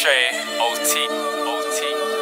Trey, OT.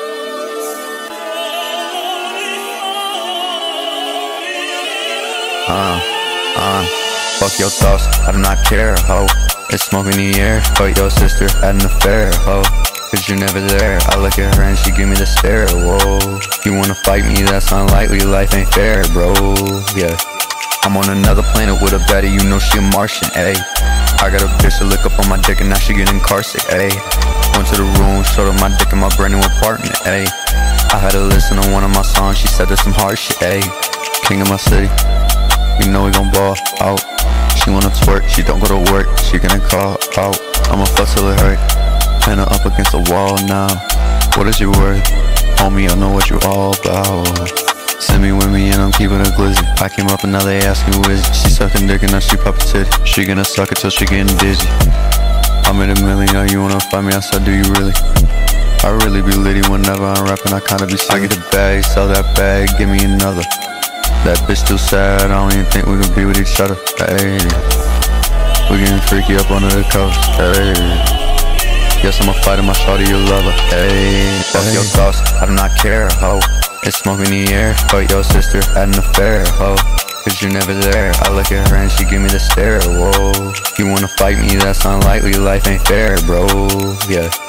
Fuck your thoughts, I do not care, ho. It's smoke in the air, fuck your sister, had an affair, ho. Cause you're never there, I look at her and she give me the stare, whoa. You wanna fight me, that's unlikely, life ain't fair, bro, yeah. I'm on another planet with a baddie, you know she a Martian, ayy. I got a bitch to lick up on my dick and now she get incarcerated, ayy. Went to the room, showed her my dick and my brand new apartment, ayy. I had to listen to one of my songs, she said there's some hard shit, ayy. King of my city, you know we gon' ball out. She wanna twerk, she don't go to work, she gonna call out. I'ma fuck till it hurt, pin her up against the wall now. What is your worth? Homie, I know what you all about. Send me with me and I'm keeping a glizzy. I came up and now they ask me who is it. She sucking dick and now she poppin' titty. She gonna suck it till she getting dizzy. I made $1 million, now you wanna fight me? I said, do you really? I really be litty whenever I'm rapping, I kinda be silly. I get the bag, sell that bag, give me another. That bitch too sad, I don't even think we can be with each other. Hey, we getting freaky up under the covers. Hey, guess I'ma fight my shawty, you love her. Hey, fuck your thoughts, I do not care, ho. It's smoke in the air, fuck your sister, had an affair, ho. Cause you're never there, I look at her and she give me the stare, whoa. You wanna fight me, that's unlikely, life ain't fair, bro, yeah.